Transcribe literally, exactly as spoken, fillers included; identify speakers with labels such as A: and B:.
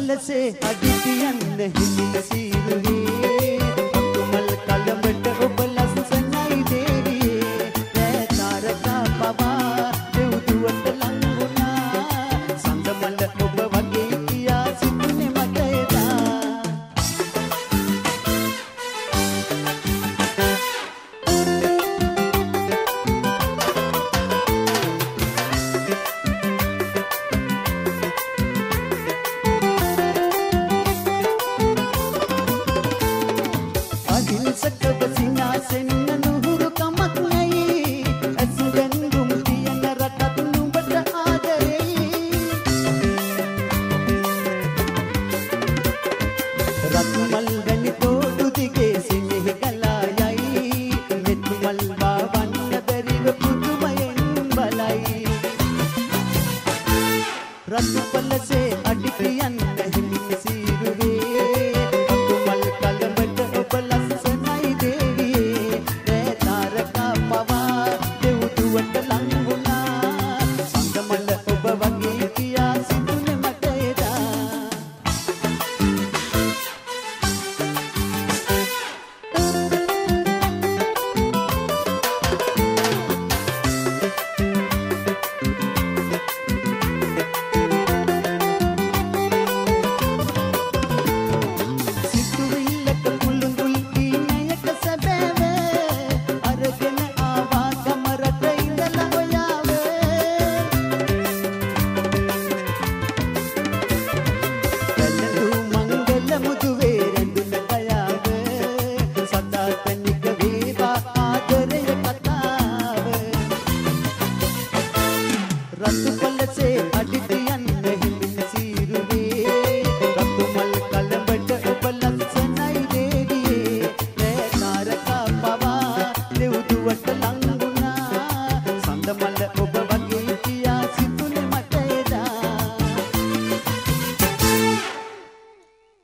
A: පලසේ අඩිතියන්න හිමින සීරුවේ අතුමල් කලඹට ඔබ ලස්සනයි දේවියේ රෑ තාරකා පවා දෙව්දුවට ලංගුණා සඳමල ඔබ වගේ කියා සිටිනේ මට එදා रत्न पलसे अडिकियन हिमिन सीरुवे अकुमल कलबट ඔබ ලස්සනයි දේවියේ රෑ තාරකා පවා දෙව්දුවට ලංගුණා සඳමල ඔබ වගේ කියා සිටුනේ මට එදා रत्न पलसे अडितियन हिमिन सीरुवे अकुमल कलबट ඔබ ලස්සනයි දේවියේ රෑ තාරකා පවා දෙව්දුවට ලං